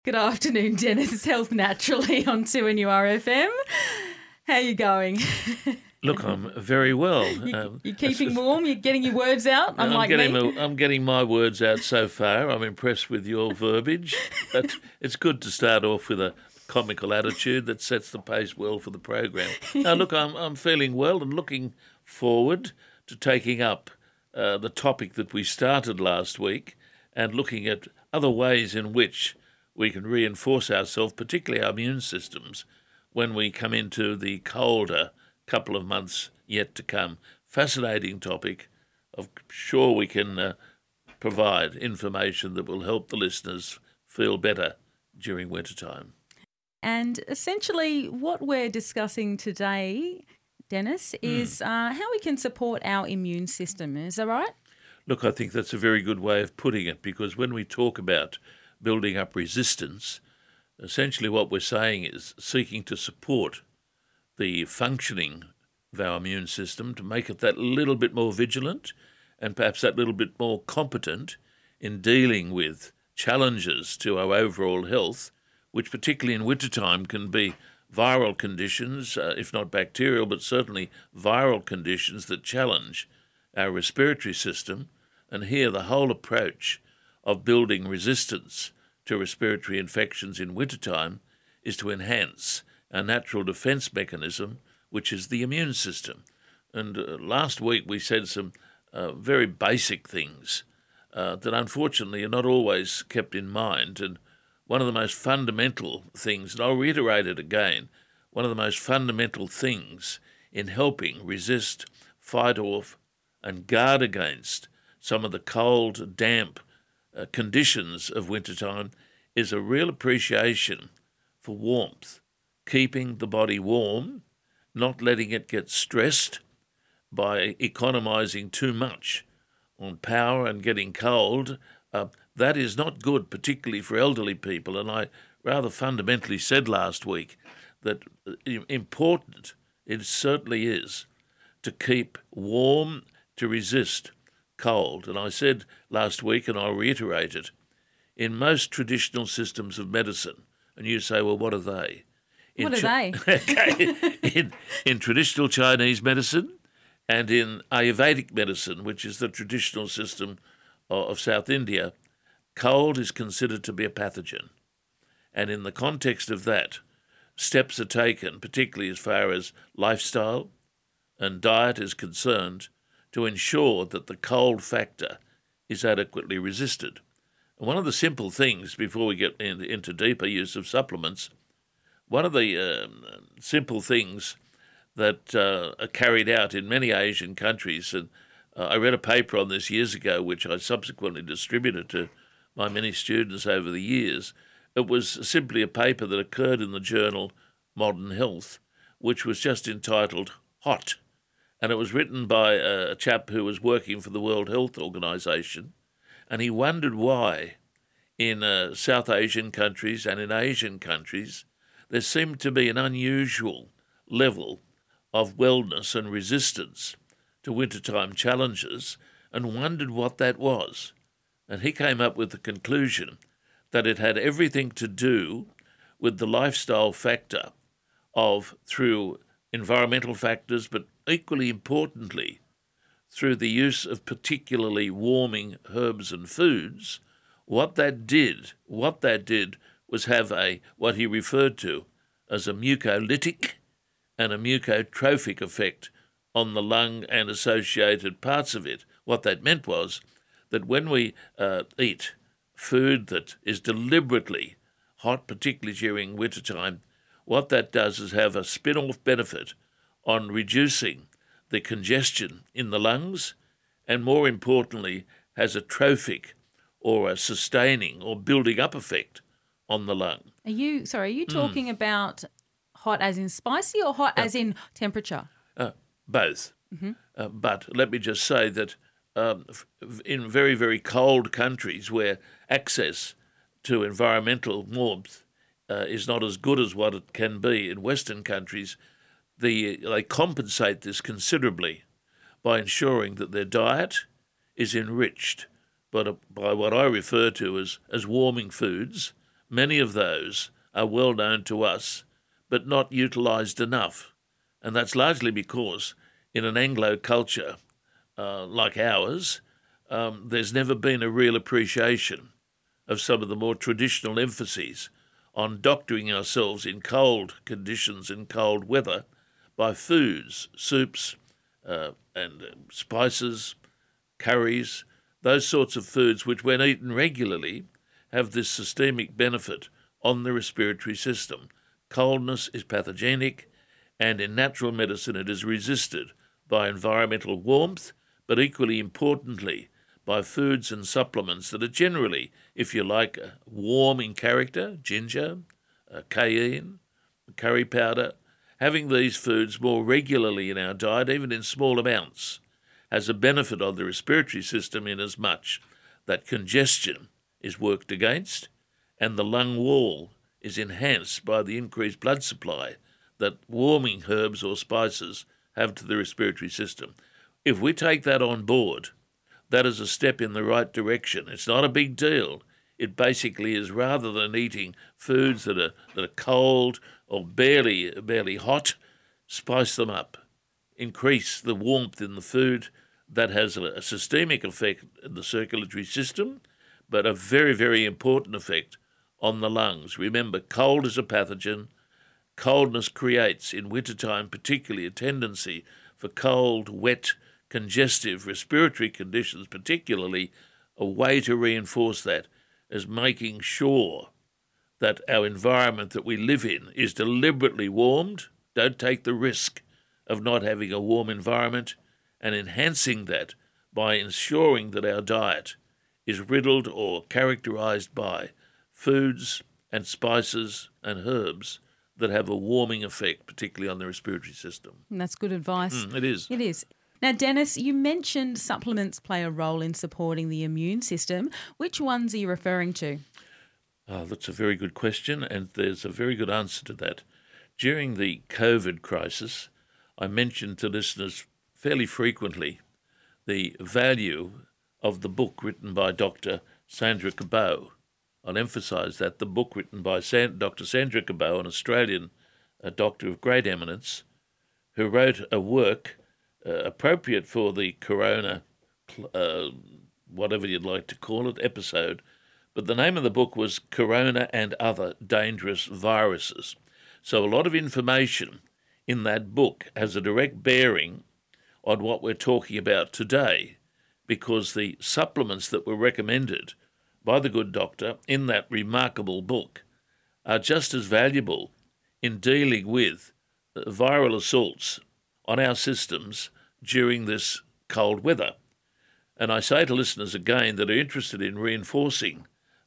Good afternoon, Dennis. It's Health Naturally on 2NURFM. How you going? Look, I'm very well. You're keeping warm? You're getting your words out? I'm getting my words out so far. I'm impressed with your verbiage, but it's good to start off with a comical attitude that sets the pace well for the program. Now, look, I'm feeling well and looking forward to taking up the topic that we started last week and looking at other ways in which we can reinforce ourselves, particularly our immune systems, when we come into the colder couple of months yet to come. Fascinating topic. I'm sure we can provide information that will help the listeners feel better during wintertime. And essentially what we're discussing today, Dennis, is how we can support our immune system. Is that right? Look, I think that's a very good way of putting it, because when we talk about building up resistance, essentially what we're saying is seeking to support the functioning of our immune system to make it that little bit more vigilant and perhaps that little bit more competent in dealing with challenges to our overall health, which particularly in wintertime can be viral conditions, if not bacterial, but certainly viral conditions that challenge our respiratory system. And here the whole approach of building resistance to respiratory infections in wintertime is to enhance our natural defence mechanism, which is the immune system. And last week we said some very basic things that unfortunately are not always kept in mind. And one of the most fundamental things, and I'll reiterate it again, one of the most fundamental things in helping resist, fight off, and guard against some of the cold, damp conditions of wintertime is a real appreciation for warmth, keeping the body warm, not letting it get stressed by economising too much on power and getting cold. That is not good, particularly for elderly people. And I rather fundamentally said last week that important it certainly is to keep warm, to resist cold. And I said last week, and I'll reiterate it, in most traditional systems of medicine, and you say, well, what are they? What are they? Okay. In traditional Chinese medicine and in Ayurvedic medicine, which is the traditional system of South India, cold is considered to be a pathogen. And in the context of that, steps are taken, particularly as far as lifestyle and diet is concerned, to ensure that the cold factor is adequately resisted. And one of the simple things, before we get into deeper use of supplements, one of the simple things that are carried out in many Asian countries, and I read a paper on this years ago, which I subsequently distributed to my many students over the years. It was simply a paper that occurred in the journal Modern Health, which was just entitled Hot. And it was written by a chap who was working for the World Health Organization, and he wondered why in South Asian countries and in Asian countries there seemed to be an unusual level of wellness and resistance to wintertime challenges, and wondered what that was. And he came up with the conclusion that it had everything to do with the lifestyle factor of, through environmental factors, but equally importantly, through the use of particularly warming herbs and foods. What that did was have what he referred to as a mucolytic and a mucotrophic effect on the lung and associated parts of it. What that meant was that when we eat food that is deliberately hot, particularly during wintertime, what that does is have a spin-off benefit on reducing the congestion in the lungs, and more importantly, has a trophic or a sustaining or building up effect on the lung. Are you talking about hot as in spicy or hot as in temperature? Both. But let me just say that in very, very cold countries where access to environmental warmth is not as good as what it can be in Western countries, they compensate this considerably by ensuring that their diet is enriched by what I refer to as warming foods, many of those are well known to us, but not utilised enough. And that's largely because in an Anglo culture like ours, there's never been a real appreciation of some of the more traditional emphases on doctoring ourselves in cold conditions and cold weather by foods, soups, and spices, curries, those sorts of foods which, when eaten regularly, have this systemic benefit on the respiratory system. Coldness is pathogenic, and in natural medicine it is resisted by environmental warmth, but equally importantly, by foods and supplements that are generally, if you like, warm in character, ginger, cayenne, curry powder. Having these foods more regularly in our diet, even in small amounts, has a benefit on the respiratory system inasmuch that congestion is worked against and the lung wall is enhanced by the increased blood supply that warming herbs or spices have to the respiratory system. If we take that on board, that is a step in the right direction. It's not a big deal. It basically is, rather than eating foods that are cold or barely hot, spice them up. Increase the warmth in the food. That has a systemic effect in the circulatory system, but a very, very important effect on the lungs. Remember, cold is a pathogen. Coldness creates, in wintertime particularly, a tendency for cold, wet, congestive respiratory conditions, particularly. A way to reinforce that is making sure that our environment that we live in is deliberately warmed. Don't take the risk of not having a warm environment, and enhancing that by ensuring that our diet is riddled or characterised by foods and spices and herbs that have a warming effect, particularly on the respiratory system. And that's good advice. It is. It is. Now, Dennis, you mentioned supplements play a role in supporting the immune system. Which ones are you referring to? That's a very good question, and there's a very good answer to that. During the COVID crisis, I mentioned to listeners fairly frequently the value of the book written by Dr. Sandra Cabot. I'll emphasise that the book written by Dr. Sandra Cabot, an Australian doctor of great eminence, who wrote a work appropriate for the corona, whatever you'd like to call it, episode. But the name of the book was Corona and Other Dangerous Viruses. So a lot of information in that book has a direct bearing on what we're talking about today, because the supplements that were recommended by the good doctor in that remarkable book are just as valuable in dealing with viral assaults on our systems during this cold weather. And I say to listeners again that are interested in reinforcing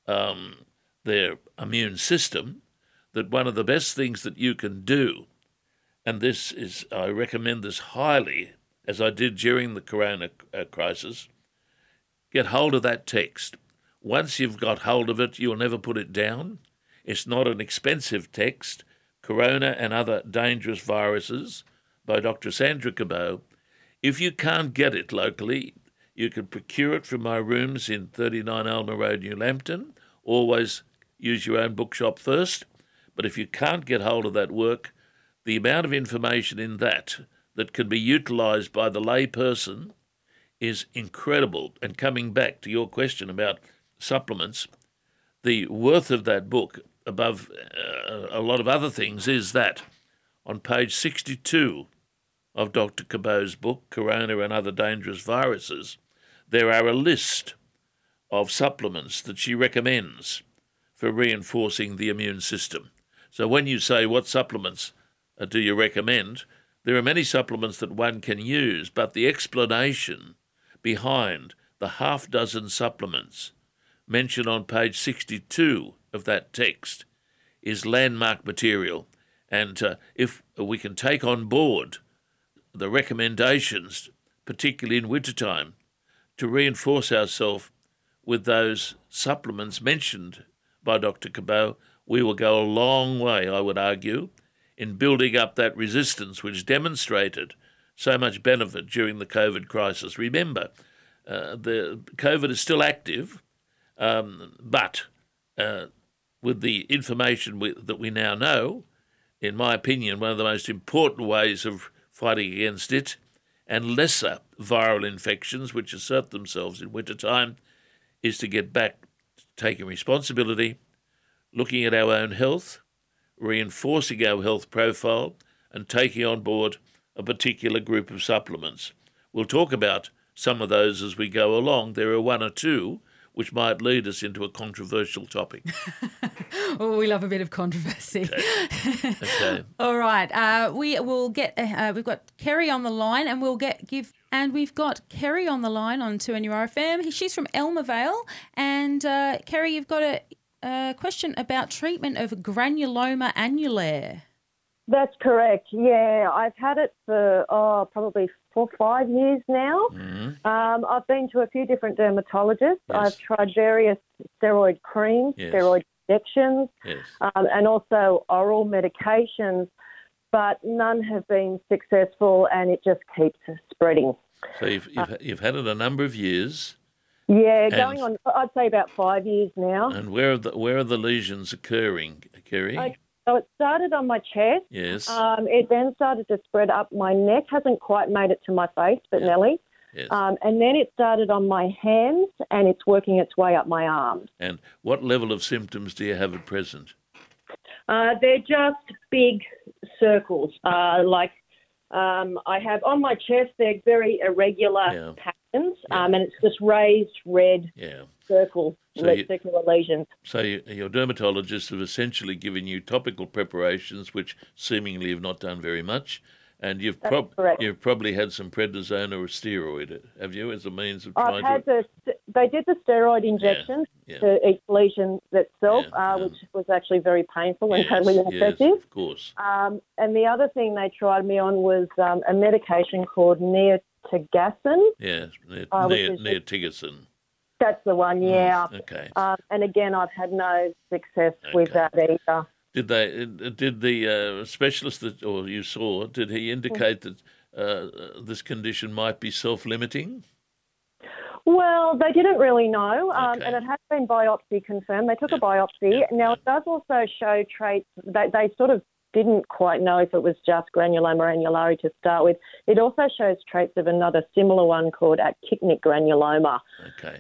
their immune system, that one of the best things that you can do, and this is, I recommend this highly, as I did during the corona crisis, get hold of that text. Once you've got hold of it, you'll never put it down. It's not an expensive text, Corona and Other Dangerous Viruses by Dr. Sandra Cabot. If you can't get it locally, you can procure it from my rooms in 39 Alma Road, New Lambton. Always use your own bookshop first. But if you can't get hold of that work, the amount of information in that can be utilised by the lay person is incredible. And coming back to your question about supplements, the worth of that book, above a lot of other things, is that on page 62 of Dr. Cabot's book, Corona and Other Dangerous Viruses, there are a list of supplements that she recommends for reinforcing the immune system. So when you say what supplements do you recommend, there are many supplements that one can use, but the explanation behind the half dozen supplements mentioned on page 62 of that text is landmark material. And if we can take on board the recommendations, particularly in wintertime, to reinforce ourselves with those supplements mentioned by Dr. Cabot, we will go a long way, I would argue, in building up that resistance which demonstrated so much benefit during the COVID crisis. Remember, the COVID is still active, but with the information that we now know, in my opinion, one of the most important ways of fighting against it and lesser viral infections which assert themselves in wintertime is to get back to taking responsibility, looking at our own health, reinforcing our health profile, and taking on board a particular group of supplements. We'll talk about some of those as we go along. There are one or two which might lead us into a controversial topic. Oh, we love a bit of controversy. Okay. All right. We will get. We've got Kerry on the line, and we've got Kerry on the line on 2NURFM. She's from Elmer Vale, and Kerry, you've got a question about treatment of granuloma annulare. That's correct. Yeah, I've had it for probably 4 or 5 years now. Mm-hmm. I've been to a few different dermatologists. Yes. I've tried various steroid creams, Yes. steroid injections, Yes. and also oral medications, but none have been successful, and it just keeps spreading. So you've had it a number of years, Yeah, going on, I'd say about 5 years now. and where are the lesions occurring, Kerry? Okay. So it started on my chest. Yes. It then started to spread up my neck. Hasn't quite made it to my face, but Yeah. nearly. Yes. And then it started on my hands, and it's working its way up my arms. And what level of symptoms do you have at present? They're just big circles. I have on my chest, they're very irregular patterns, and it's just raised red circles, circular lesions. So your dermatologists have essentially given you topical preparations which seemingly have not done very much, and you've probably had some prednisone or a steroid, have you, as a means of trying They did the steroid injections to each lesion itself, which was actually very painful and totally ineffective. Yes, of course. And the other thing they tried me on was a medication called Neotigacin. Yes, Neotigacin. That's the one, yeah. Okay. And again, I've had no success with that either. Did the specialist did he indicate that this condition might be self-limiting? Well, they didn't really know, and it has been biopsy confirmed. They took a biopsy. Now, it does also show traits that they sort of didn't quite know if it was just granuloma annulare to start with. It also shows traits of another similar one called actinic granuloma. Okay.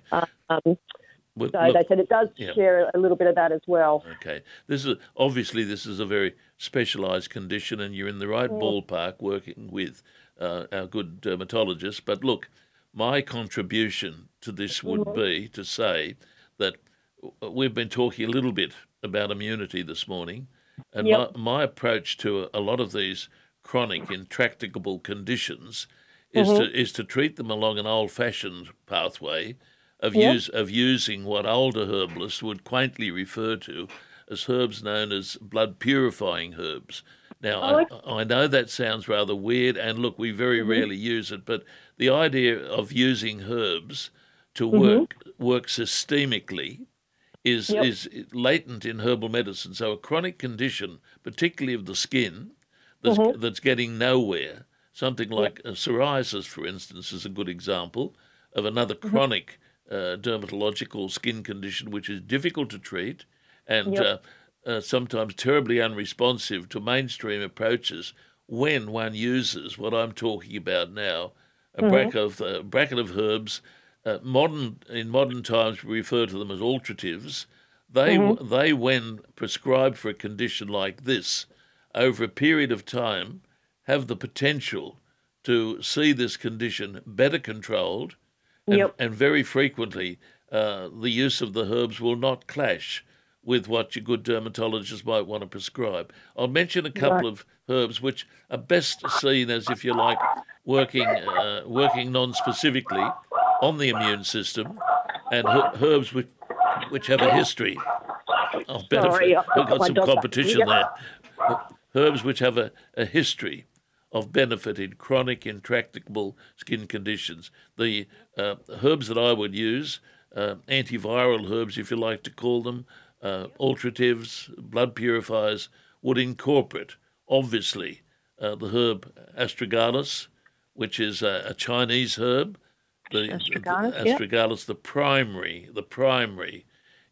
So they said it does share a little bit of that as well. Okay. This is a very specialised condition, and you're in the right ballpark working with our good dermatologists. But look, my contribution to this would be to say that we've been talking a little bit about immunity this morning, and my approach to a lot of these chronic, intractable conditions is to treat them along an old-fashioned pathway of using what older herbalists would quaintly refer to as herbs known as blood-purifying herbs. Now, I know that sounds rather weird, and look, we very rarely use it, but the idea of using herbs to work systemically is latent in herbal medicine. So a chronic condition, particularly of the skin, that's getting nowhere, something like psoriasis, for instance, is a good example of another chronic dermatological skin condition which is difficult to treat and sometimes terribly unresponsive to mainstream approaches when one uses what I'm talking about now, a bracket of herbs. In modern times, we refer to them as alteratives. They, when prescribed for a condition like this, over a period of time, have the potential to see this condition better controlled, and very frequently the use of the herbs will not clash with what your good dermatologist might want to prescribe. I'll mention a couple of herbs which are best seen as, if you like, working non-specifically on the immune system, and herbs which have a history of benefit. Sorry, We've got some competition there. Herbs which have a history of benefit in chronic, intractable skin conditions. The herbs that I would use, antiviral herbs, if you like to call them, alteratives, blood purifiers, would incorporate, obviously, the herb astragalus, which is a Chinese herb. Astragalus, the primary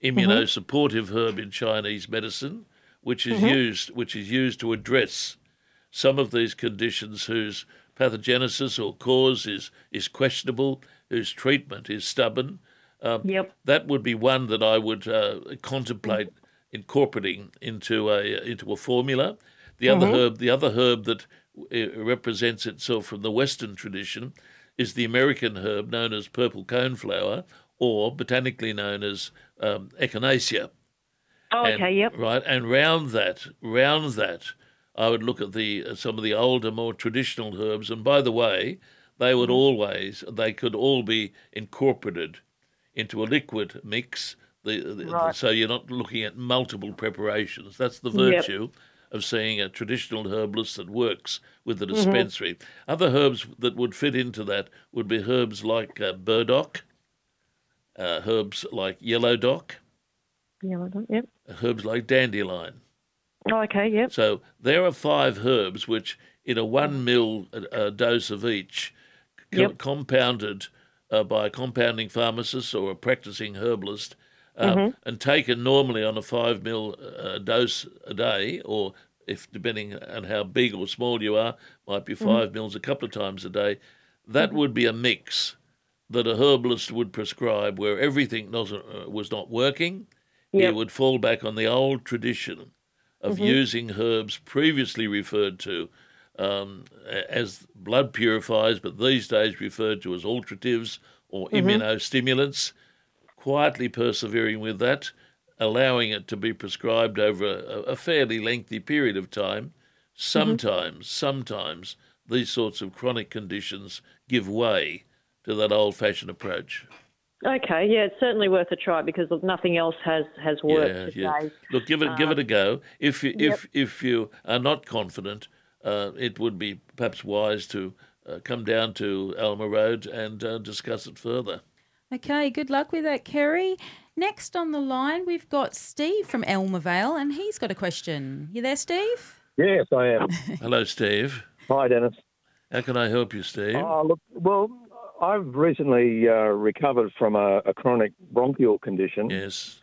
immunosupportive herb in Chinese medicine, which is used to address some of these conditions whose pathogenesis or cause is questionable, whose treatment is stubborn. That would be one that I would contemplate incorporating into a formula. The other herb that represents itself from the Western tradition is the American herb known as purple coneflower, or botanically known as echinacea. Right, and round that, I would look at some of the older, more traditional herbs. And by the way, they could all be incorporated into a liquid mix. So you're not looking at multiple preparations. That's the virtue of seeing a traditional herbalist that works with the dispensary. Other herbs that would fit into that would be herbs like burdock, herbs like yellow dock, herbs like dandelion. So there are 5 herbs which, in a 1 ml dose of each, compounded by a compounding pharmacist or a practicing herbalist, and taken normally on a 5 ml dose a day, or if depending on how big or small you are, might be 5 mils a couple of times a day. That would be a mix that a herbalist would prescribe where everything was not working. He would fall back on the old tradition of using herbs previously referred to as blood purifiers, but these days referred to as alteratives or immunostimulants, quietly persevering with that, allowing it to be prescribed over a fairly lengthy period of time. Sometimes these sorts of chronic conditions give way to that old-fashioned approach. Okay, it's certainly worth a try because nothing else has worked today. Look, give it a go. If you are not confident, it would be perhaps wise to come down to Alma Road and discuss it further. Okay, good luck with that, Kerry. Next on the line, we've got Steve from Alma Vale, and he's got a question. You there, Steve? Yes, I am. Hello, Steve. Hi, Dennis. How can I help you, Steve? I've recently recovered from a chronic bronchial condition. Yes.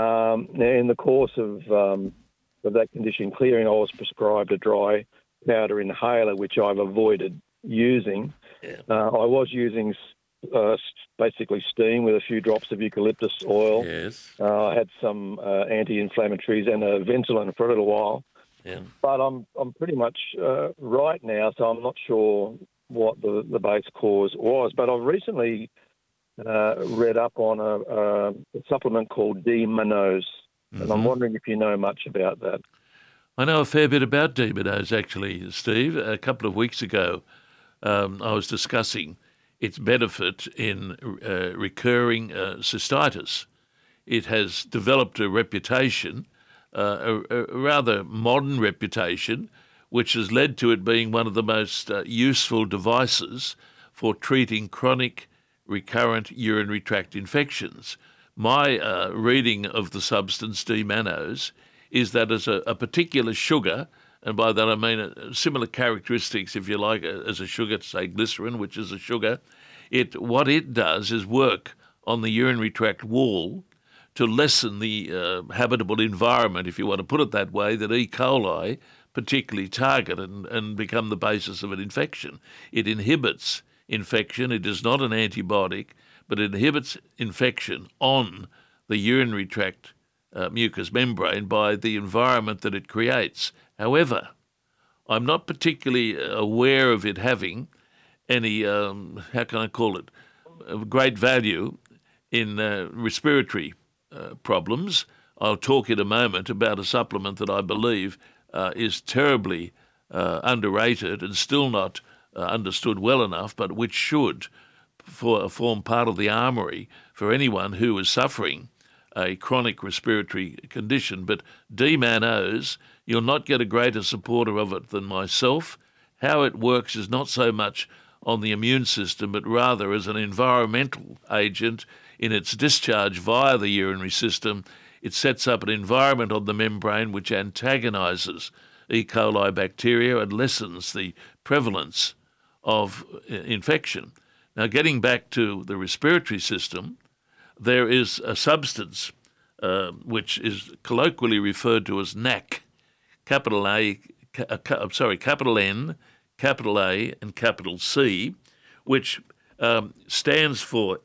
In the course of that condition clearing, I was prescribed a dry powder inhaler, which I've avoided using. Yeah. I was using basically steam with a few drops of eucalyptus oil. Yes. I had some anti-inflammatories and a Ventolin for a little while. Yeah. But I'm pretty much right now, so I'm not sure what the base cause was. But I've recently read up on a supplement called D-Manose, and I'm wondering if you know much about that. I know a fair bit about D-Manose, actually, Steve. A couple of weeks ago, I was discussing its benefit in recurring cystitis. It has developed a reputation, a rather modern reputation, which has led to it being one of the most useful devices for treating chronic recurrent urinary tract infections. My reading of the substance D-Manose is that as a particular sugar, and by that I mean similar characteristics, if you like, as a sugar, say glycerin, which is a sugar, what it does is work on the urinary tract wall to lessen the habitable environment, if you want to put it that way, that E. coli particularly target and become the basis of an infection. It inhibits infection. It is not an antibiotic, but it inhibits infection on the urinary tract mucous membrane by the environment that it creates. However, I'm not particularly aware of it having any, how can I call it, great value in respiratory problems. I'll talk in a moment about a supplement that I believe is terribly underrated and still not understood well enough, but which should form part of the armoury for anyone who is suffering a chronic respiratory condition. But D-Manose, you'll not get a greater supporter of it than myself. How it works is not so much on the immune system, but rather as an environmental agent in its discharge via the urinary system. It sets up an environment on the membrane which antagonises E. coli bacteria and lessens the prevalence of infection. Now, getting back to the respiratory system, there is a substance which is colloquially referred to as NAC, capital A, capital N, capital A, and capital C, which stands for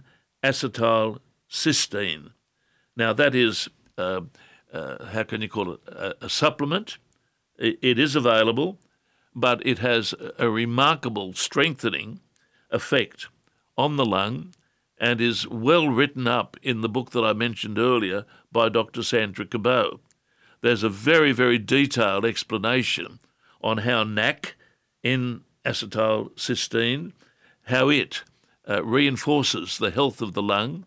N-acetylcysteine. Now, that is, how can you call it, a supplement. It is available, but it has a remarkable strengthening effect on the lung and is well written up in the book that I mentioned earlier by Dr. Sandra Cabot. There's a very, very detailed explanation on how NAC, N-acetylcysteine, how it reinforces the health of the lung,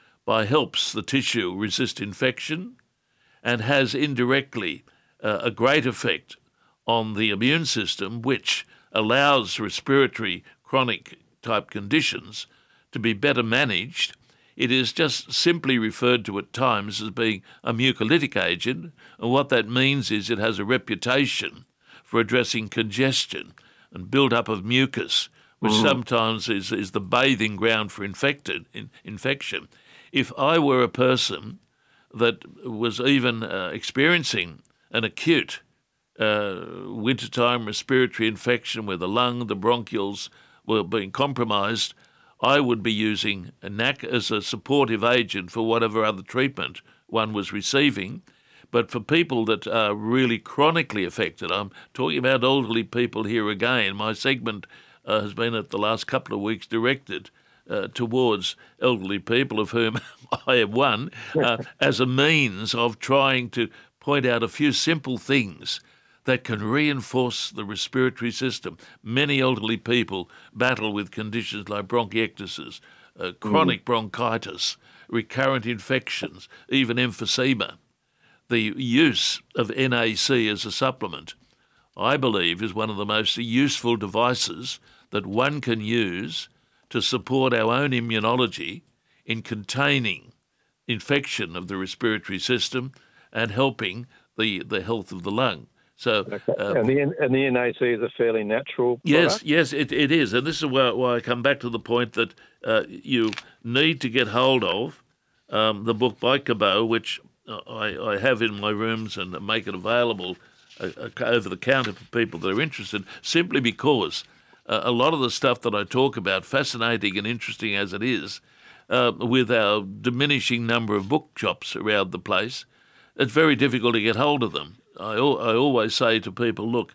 helps the tissue resist infection, and has indirectly a great effect on the immune system, which allows respiratory chronic type conditions to be better managed. It is just simply referred to at times as being a mucolytic agent, and what that means is it has a reputation for addressing congestion and build-up of mucus, which sometimes is the bathing ground for infection. If I were a person that was even experiencing an acute wintertime respiratory infection where the lung, the bronchioles were being compromised, I would be using a NAC as a supportive agent for whatever other treatment one was receiving. But for people that are really chronically affected, I'm talking about elderly people here again. My segment has been at the last couple of weeks directed towards elderly people, of whom I am one, as a means of trying to point out a few simple things that can reinforce the respiratory system. Many elderly people battle with conditions like bronchiectasis, chronic bronchitis, recurrent infections, even emphysema. The use of NAC as a supplement, I believe, is one of the most useful devices that one can use to support our own immunology in containing infection of the respiratory system and helping the health of the lung. So, and the NAC is a fairly natural product? Yes, it is. And this is why I come back to the point that you need to get hold of the book by Cabot, which I have in my rooms and make it available over the counter for people that are interested, simply because a lot of the stuff that I talk about, fascinating and interesting as it is, with our diminishing number of bookshops around the place, it's very difficult to get hold of them. I always say to people, look,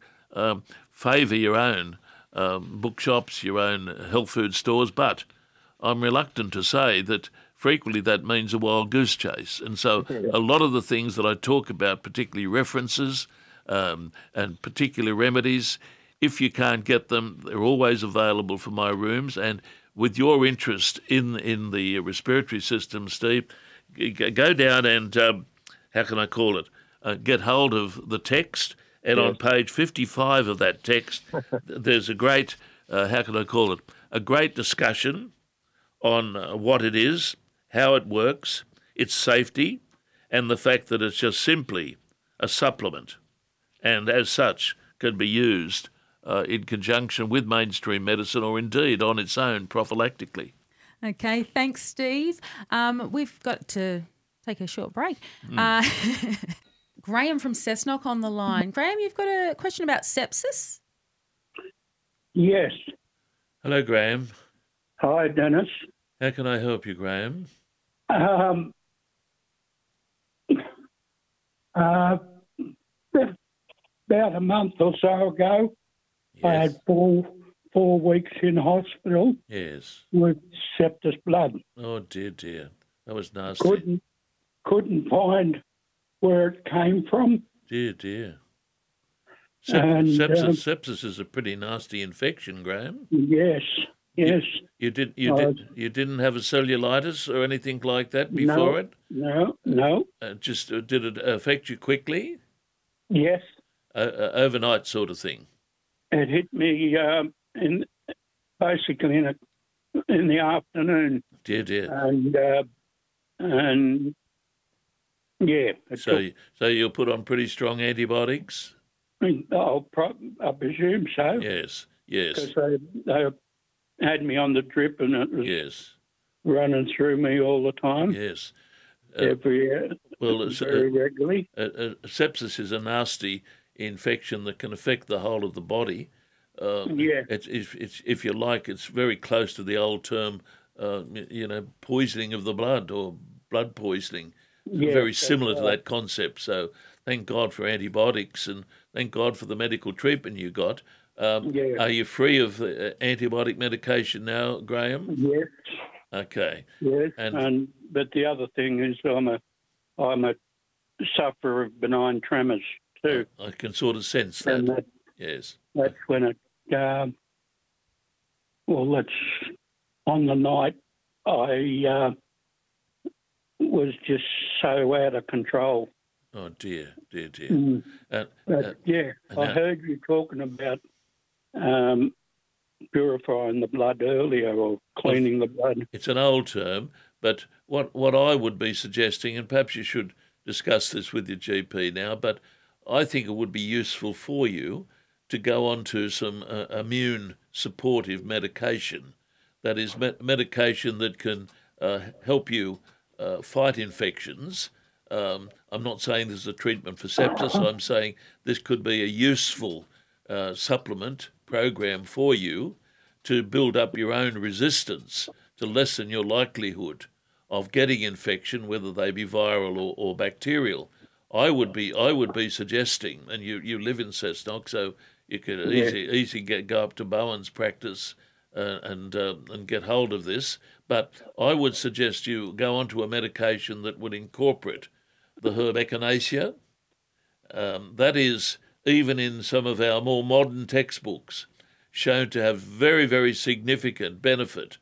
favour your own bookshops, your own health food stores, but I'm reluctant to say that frequently that means a wild goose chase. And so a lot of the things that I talk about, particularly references and particular remedies, if you can't get them, they're always available for my rooms. And with your interest in the respiratory system, Steve, go down and, how can I call it, get hold of the text. And on page 55 of that text, there's a great, how can I call it, a great discussion on what it is, how it works, its safety, and the fact that it's just simply a supplement, and as such can be used in conjunction with mainstream medicine or indeed on its own prophylactically. Okay, thanks, Steve. We've got to take a short break. Graham from Cessnock on the line. Graham, you've got a question about sepsis? Yes. Hello, Graham. Hi, Dennis. How can I help you, Graham? About a month or so ago, Yes. I had four weeks in hospital Yes. with septic blood. Oh, dear. That was nasty. Couldn't find where it came from. Dear. And, Sepsis is a pretty nasty infection, Graham. Yes. You didn't have a cellulitis or anything like that before it? No. Did it affect you quickly? Yes. Overnight sort of thing. It hit me basically in the afternoon. Dear. And yeah. So you'll put on pretty strong antibiotics? I presume so. Yes. Because they had me on the drip and it was Yes. running through me all the time. Yes. very regularly. Sepsis is a nasty infection that can affect the whole of the body. It's if you like, it's very close to the old term, poisoning of the blood or blood poisoning. Very similar to that concept. So thank God for antibiotics and thank God for the medical treatment you got. Are you free of antibiotic medication now, Graham? Yes. Okay. Yes. But the other thing is I'm a sufferer of benign tremors too. I can sort of sense that. And yes. That's when it. That's on the night I was just so out of control. Oh dear. I heard you talking about purifying the blood earlier or cleaning the blood. It's an old term, but what I would be suggesting, and perhaps you should discuss this with your GP now, but I think it would be useful for you to go on to some immune supportive medication. That is medication that can help you fight infections. I'm not saying this is a treatment for sepsis. I'm saying this could be a useful supplement program for you to build up your own resistance, to lessen your likelihood of getting infection, whether they be viral or bacterial. I would be suggesting, and you live in Cessnock, so you could easily go up to Bowen's practice and get hold of this. But I would suggest you go onto a medication that would incorporate the herb echinacea. That is, even in some of our more modern textbooks, shown to have very, very significant benefit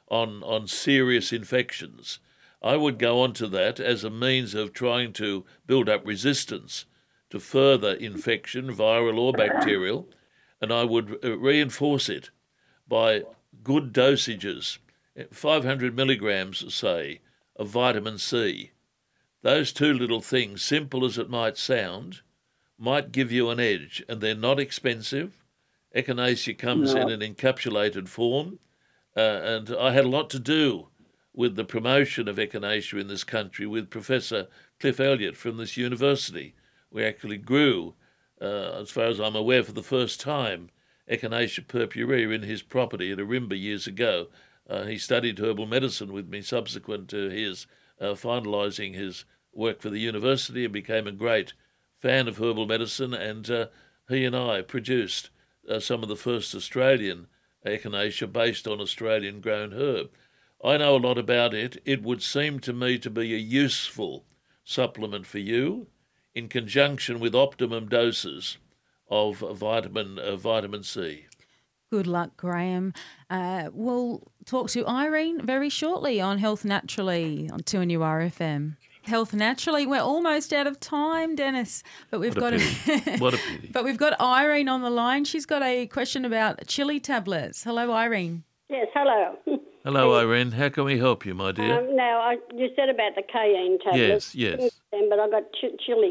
on serious infections. I would go on to that as a means of trying to build up resistance to further infection, viral or bacterial, and I would reinforce it by good dosages, 500 milligrams, say, of vitamin C. Those two little things, simple as it might sound, might give you an edge, and they're not expensive. Echinacea comes in an encapsulated form, and I had a lot to do with the promotion of echinacea in this country with Professor Cliff Elliott from this university. We actually grew, as far as I'm aware, for the first time, Echinacea purpurea in his property at Arimba years ago. He studied herbal medicine with me subsequent to his finalising his work for the university and became a great fan of herbal medicine, and he and I produced some of the first Australian echinacea based on Australian-grown herb. I know a lot about it. It would seem to me to be a useful supplement for you in conjunction with optimum doses of vitamin C. Good luck, Graham. We'll talk to Irene very shortly on Health Naturally on 2NURFM. Health Naturally. We're almost out of time, Dennis, but we've got what a pity. But we've got Irene on the line. She's got a question about chili tablets. Hello, Irene. Yes, hello. Hello, Irene. How can we help you, my dear? You said about the cayenne tablets. Yes. But I got chili,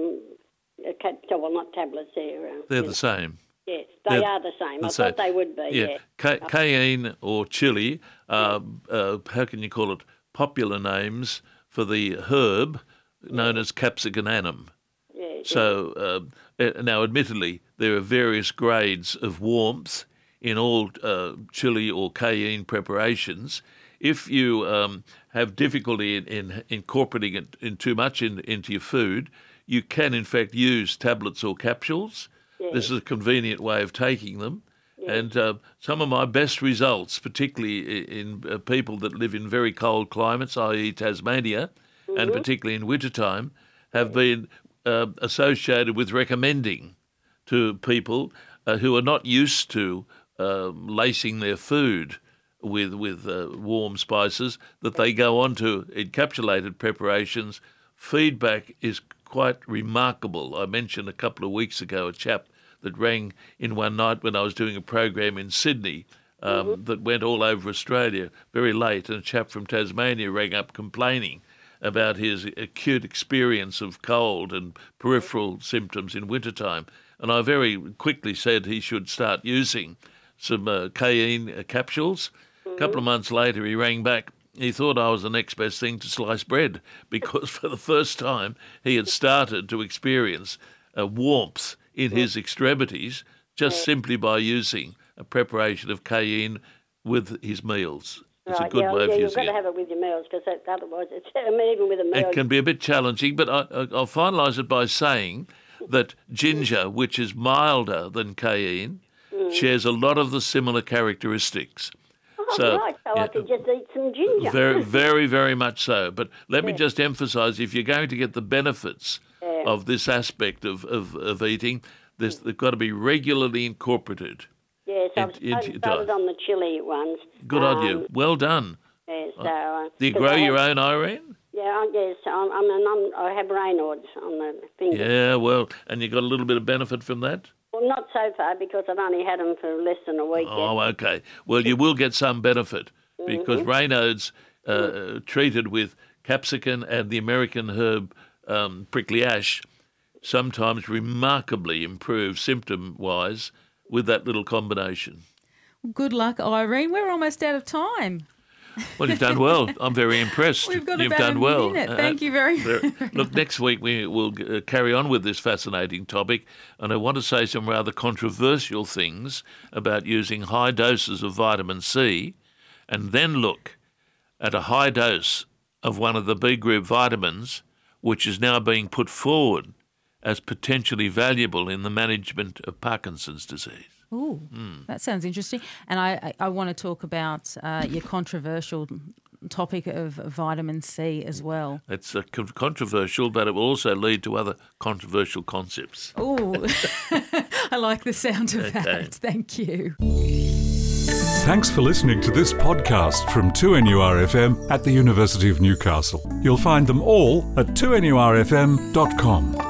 not tablets there. They're the same. Yes, they are the same. I thought they would be, yeah. Cayenne or chili, how can you call it, popular names for the herb known as Capsicum annuum. Yes. So now, admittedly, there are various grades of warmth in all chili or cayenne preparations. If you have difficulty in incorporating it in too much into your food, you can in fact use tablets or capsules. Yes. This is a convenient way of taking them. Yes. And some of my best results, particularly in people that live in very cold climates, i.e. Tasmania, and particularly in wintertime, have been associated with recommending to people who are not used to lacing their food with warm spices, that they go on to encapsulated preparations. Feedback is quite remarkable. I mentioned a couple of weeks ago a chap that rang in one night when I was doing a program in Sydney that went all over Australia very late, and a chap from Tasmania rang up complaining about his acute experience of cold and peripheral symptoms in wintertime. And I very quickly said he should start using some cayenne capsules. A couple of months later, he rang back he thought I was the next best thing to sliced bread, because for the first time he had started to experience a warmth in his extremities just simply by using a preparation of cayenne with his meals. It's a good way of using it. You've got to have it with your meals, because otherwise it's, even with a meal. It can be a bit challenging, but I'll finalise it by saying that ginger, which is milder than cayenne, shares a lot of the similar characteristics. Oh, right, so I could just eat some ginger. Very, very, very much so. But let me just emphasise, if you're going to get the benefits of this aspect of eating, they've got to be regularly incorporated. Yes, I've started on the chili ones. Good on you. Well done. Yeah, so, do you grow your own, Irene? Yeah, yes. I have Raynaud's on the fingers. Yeah, well, and you got a little bit of benefit from that? Well, not so far, because I've only had them for less than a week. Oh, okay. Well, you will get some benefit, because Raynaud's treated with capsicum and the American herb prickly ash sometimes remarkably improve symptom-wise with that little combination. Good luck, Irene. We're almost out of time. Well, you've done well. I'm very impressed. We've got you've about done a well. minute. Thank you very much. Look, next week we will carry on with this fascinating topic, and I want to say some rather controversial things about using high doses of vitamin C, and then look at a high dose of one of the B group vitamins, which is now being put forward as potentially valuable in the management of Parkinson's disease. Ooh, that sounds interesting. And I want to talk about your controversial topic of vitamin C as well. It's controversial, but it will also lead to other controversial concepts. Ooh, I like the sound of that. Thank you. Thanks for listening to this podcast from 2NURFM at the University of Newcastle. You'll find them all at 2NURFM.com.